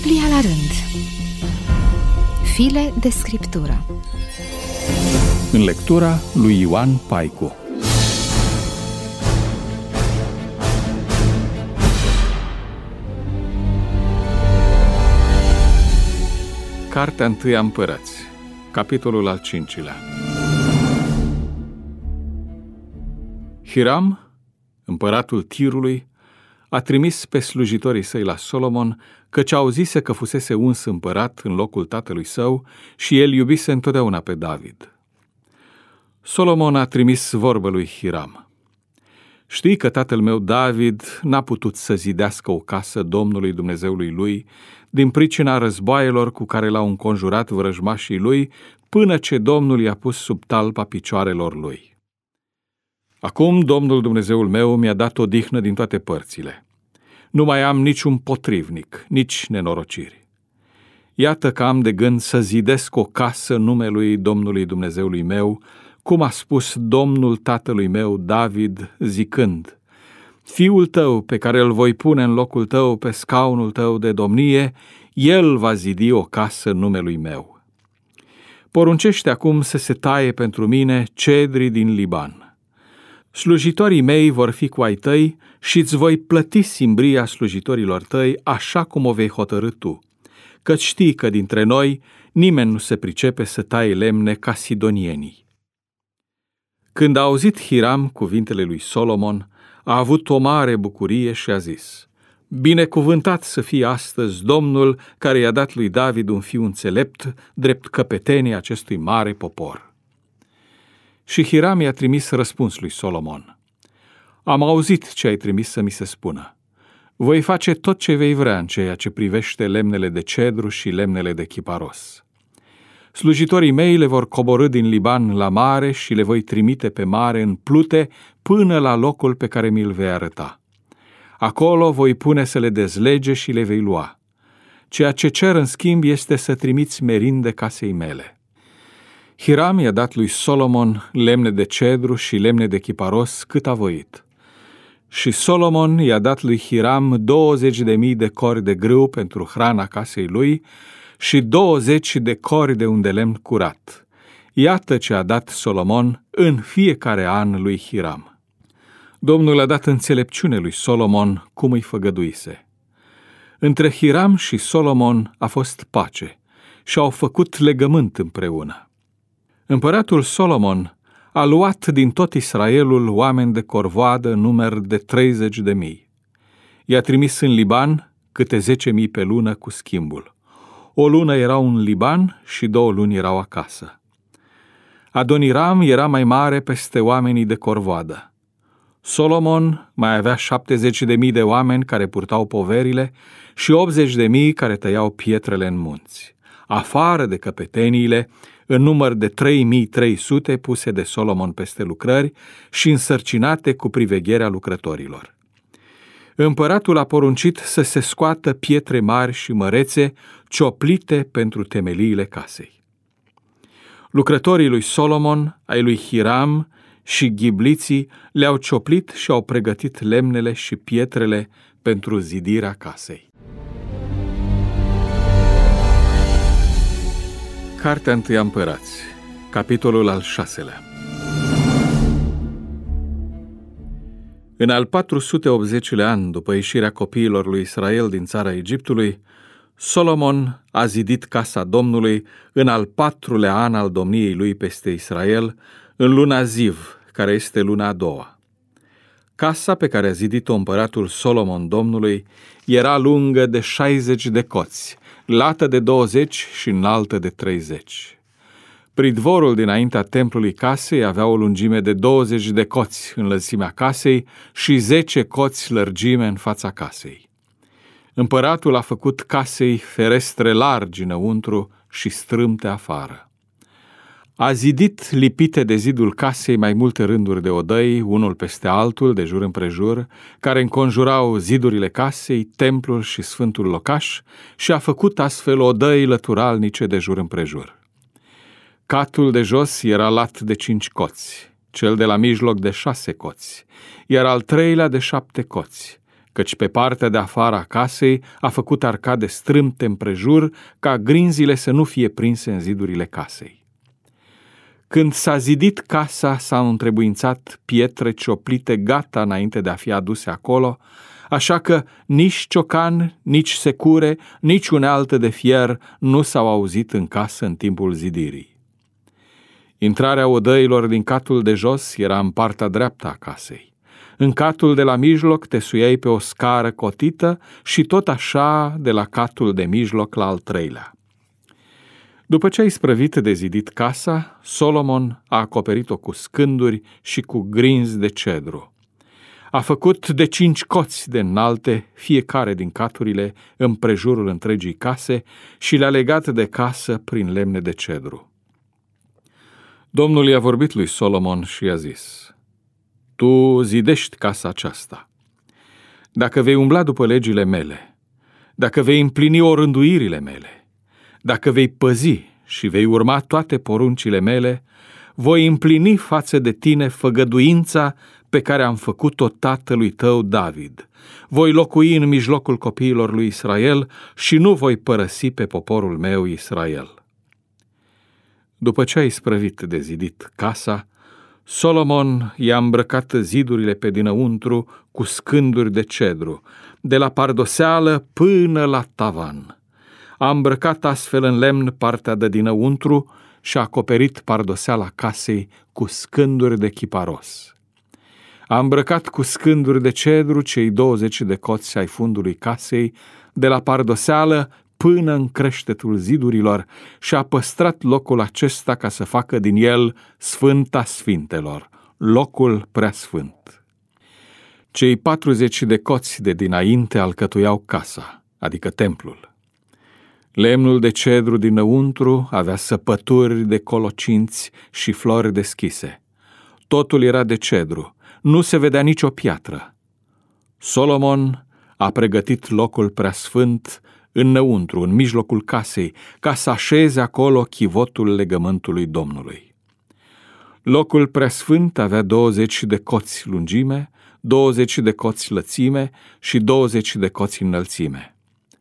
Biblia la rând. File de scriptură. În lectura lui Ioan Paicu. Cartea 1 a Împărați, capitolul al 5-lea. Hiram, împăratul Tirului, a trimis pe slujitorii săi la Solomon, căci auzise că fusese uns împărat în locul tatălui său și el iubise întotdeauna pe David. Solomon a trimis vorbă lui Hiram: știi că tatăl meu David n-a putut să zidească o casă Domnului Dumnezeului lui din pricina războaielor cu care l-au înconjurat vrăjmașii lui, până ce Domnul i-a pus sub talpa picioarelor lui. Acum Domnul Dumnezeul meu mi-a dat odihnă din toate părțile. Nu mai am niciun potrivnic, nici nenorociri. Iată că am de gând să zidesc o casă numelui Domnului Dumnezeului meu, cum a spus Domnul tatălui meu David, zicând: fiul tău pe care îl voi pune în locul tău pe scaunul tău de domnie, el va zidi o casă numelui meu. Poruncește acum să se taie pentru mine cedri din Liban. Slujitorii mei vor fi cu ai tăi și îți voi plăti simbria slujitorilor tăi așa cum o vei hotărî tu, căci știi că dintre noi nimeni nu se pricepe să taie lemne ca sidonienii. Când a auzit Hiram cuvintele lui Solomon, a avut o mare bucurie și a zis: binecuvântat să fie astăzi Domnul care i-a dat lui David un fiu înțelept, drept căpetenie acestui mare popor. Și Hiram i-a trimis răspuns lui Solomon: am auzit ce ai trimis să mi se spună. Voi face tot ce vei vrea în ceea ce privește lemnele de cedru și lemnele de chiparos. Slujitorii mei le vor coborî din Liban la mare și le voi trimite pe mare în plute până la locul pe care mi-l vei arăta. Acolo voi pune să le dezlege și le vei lua. Ceea ce cer în schimb este să trimiți merinde casei mele. Hiram i-a dat lui Solomon lemne de cedru și lemne de chiparos cât a voit. Și Solomon i-a dat lui Hiram 20.000 de cori de grâu pentru hrana casei lui și 20 de cori de un de lemn curat. Iată ce a dat Solomon în fiecare an lui Hiram. Domnul a dat înțelepciune lui Solomon cum îi făgăduise. Între Hiram și Solomon a fost pace și au făcut legământ împreună. Împăratul Solomon a luat din tot Israelul oameni de corvoadă în număr de 30.000. I-a trimis în Liban câte 10.000 pe lună cu schimbul. O lună erau în Liban și 2 luni erau acasă. Adoniram era mai mare peste oamenii de corvoadă. Solomon mai avea 70.000 de oameni care purtau poverile și 80.000 care tăiau pietrele în munți, afară de căpeteniile, în număr de 3.300 puse de Solomon peste lucrări și însărcinate cu privegherea lucrătorilor. Împăratul a poruncit să se scoată pietre mari și mărețe cioplite pentru temeliile casei. Lucrătorii lui Solomon, ai lui Hiram și ghibliții le-au cioplit și au pregătit lemnele și pietrele pentru zidirea casei. Cartea 1 a Împărați, capitolul al 6-lea. În al 480-lea an după ieșirea copiilor lui Israel din țara Egiptului, Solomon a zidit casa Domnului în al 4-lea an al domniei lui peste Israel, în luna Ziv, care este luna a doua. Casa pe care a zidit-o împăratul Solomon Domnului era lungă de 60 de coți, lată de 20 și înaltă de 30. Pridvorul dinaintea templului casei avea o lungime de 20 de coți în lățimea casei și 10 coți lărgime în fața casei. Împăratul a făcut casei ferestre largi înăuntru și strâmte afară. A zidit lipite de zidul casei mai multe rânduri de odăi, unul peste altul, de jur împrejur, care înconjurau zidurile casei, templul și sfântul locaș, și a făcut astfel odăi lăturalnice de jur împrejur. Catul de jos era lat de 5 coți, cel de la mijloc de 6 coți, iar al 3-lea de 7 coți, căci pe partea de afară a casei a făcut arcade strâmte împrejur, ca grinzile să nu fie prinse în zidurile casei. Când s-a zidit casa, s-au întrebuințat pietre cioplite gata înainte de a fi aduse acolo, așa că nici ciocan, nici secure, nici unealtă de fier nu s-au auzit în casă în timpul zidirii. Intrarea odăilor din catul de jos era în partea dreaptă a casei. În catul de la mijloc te suiai pe o scară cotită și tot așa de la catul de mijloc la al treilea. După ce a isprăvit de zidit casa, Solomon a acoperit-o cu scânduri și cu grinzi de cedru. A făcut de 5 coți de înalte fiecare din caturile împrejurul întregii case și le-a legat de casă prin lemne de cedru. Domnul i-a vorbit lui Solomon și i-a zis: Tu zidești casa aceasta. Dacă vei umbla după legile mele, dacă vei împlini orânduirile mele, dacă vei păzi și vei urma toate poruncile mele, voi împlini față de tine făgăduința pe care am făcut-o tatălui tău David. Voi locui în mijlocul copiilor lui Israel și nu voi părăsi pe poporul meu Israel. După ce a isprăvit de zidit casa, Solomon i-a îmbrăcat zidurile pe dinăuntru cu scânduri de cedru, de la pardoseală până la tavan. A îmbrăcat astfel în lemn partea de dinăuntru și a acoperit pardoseala casei cu scânduri de chiparos. A îmbrăcat cu scânduri de cedru cei 20 de coți ai fundului casei, de la pardoseală până în creștetul zidurilor, și a păstrat locul acesta ca să facă din el Sfânta Sfintelor, locul preasfânt. Cei 40 de coți de dinainte alcătuiau casa, adică templul. Lemnul de cedru dinăuntru avea săpături de colocinți și flori deschise. Totul era de cedru, nu se vedea nicio piatră. Solomon a pregătit locul preasfânt înăuntru, în mijlocul casei, ca să așeze acolo chivotul legământului Domnului. Locul preasfânt avea 20 de coți lungime, 20 de coți lățime și 20 de coți înălțime.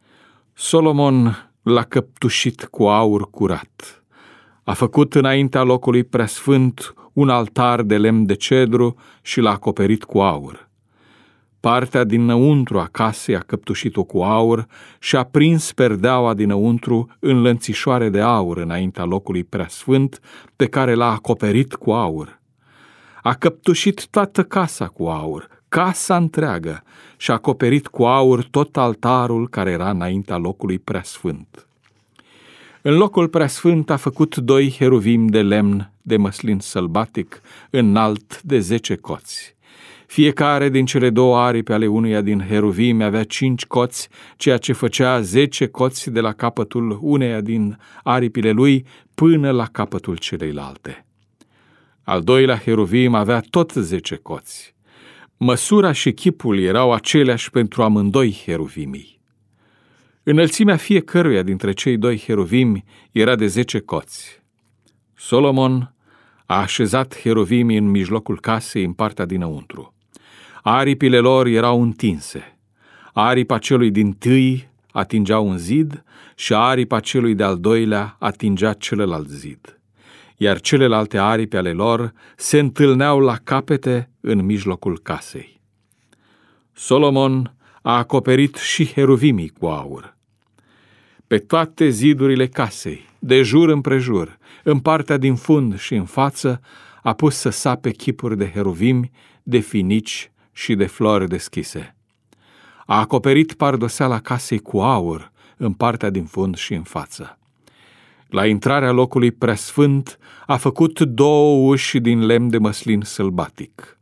Solomon l-a căptușit cu aur curat. A făcut înaintea locului preasfânt un altar de lemn de cedru și l-a acoperit cu aur. Partea dinăuntru a casei a căptușit-o cu aur și a prins perdeaua dinăuntru în lănțișoare de aur înaintea locului preasfânt, pe care l-a acoperit cu aur. A căptușit toată casa cu aur, casa întreagă, și a acoperit cu aur tot altarul care era înaintea locului preasfânt. În locul preasfânt a făcut 2 heruvimi de lemn de măslin sălbatic, înalt de 10 coți. Fiecare din cele 2 aripi ale unuia din heruvimi avea 5 coți, ceea ce făcea 10 coți de la capătul uneia din aripile lui până la capătul celeilalte. Al doilea heruvim avea tot 10 coți. Măsura și chipul erau aceleași pentru amândoi heruvimii. Înălțimea fiecăruia dintre cei 2 heruvimi era de 10 coți. Solomon a așezat heruvimii în mijlocul casei în partea dinăuntru. Aripile lor erau întinse. Aripa celui dintâi atingea un zid și aripa celui de-al doilea atingea celălalt zid, iar celelalte aripi ale lor se întâlneau la capete în mijlocul casei. Solomon a acoperit și heruvimii cu aur. Pe toate zidurile casei, de jur împrejur, în partea din fund și în față, a pus să sape chipuri de heruvimi, de finici și de flori deschise. A acoperit pardoseala casei cu aur în partea din fund și în față. La intrarea locului preasfânt a făcut 2 uși din lemn de măslin sălbatic.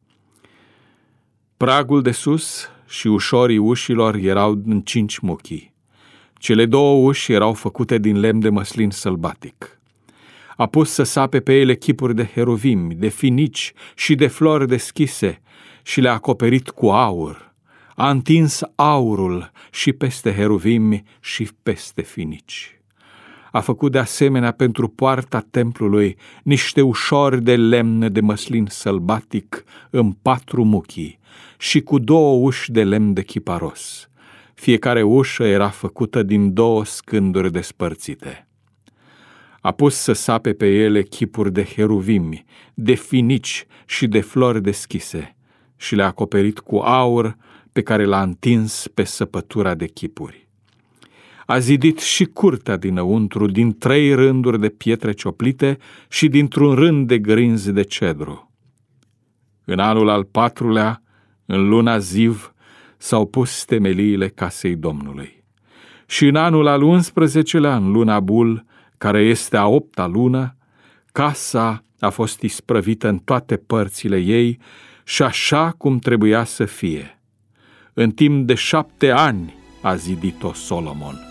Pragul de sus și ușorii ușilor erau în 5 muchii. Cele 2 uși erau făcute din lemn de măslin sălbatic. A pus să sape pe ele chipuri de heruvimi, de finici și de flori deschise și le-a acoperit cu aur. A întins aurul și peste heruvimi și peste finici. A făcut de asemenea pentru poarta templului niște ușori de lemn de măslin sălbatic în 4 muchii și cu 2 uși de lemn de chiparos. Fiecare ușă era făcută din 2 scânduri despărțite. A pus să sape pe ele chipuri de heruvimi, de finici și de flori deschise și le-a acoperit cu aur pe care l-a întins pe săpătura de chipuri. A zidit și curtea dinăuntru din 3 rânduri de pietre cioplite și dintr-un rând de grinzi de cedru. În anul al 4-lea, în luna Ziv, s-au pus temeliile casei Domnului. Și în anul al 11-lea, în luna Bul, care este a 8-a lună, casa a fost isprăvită în toate părțile ei și așa cum trebuia să fie. În timp de 7 ani a zidit-o Solomon.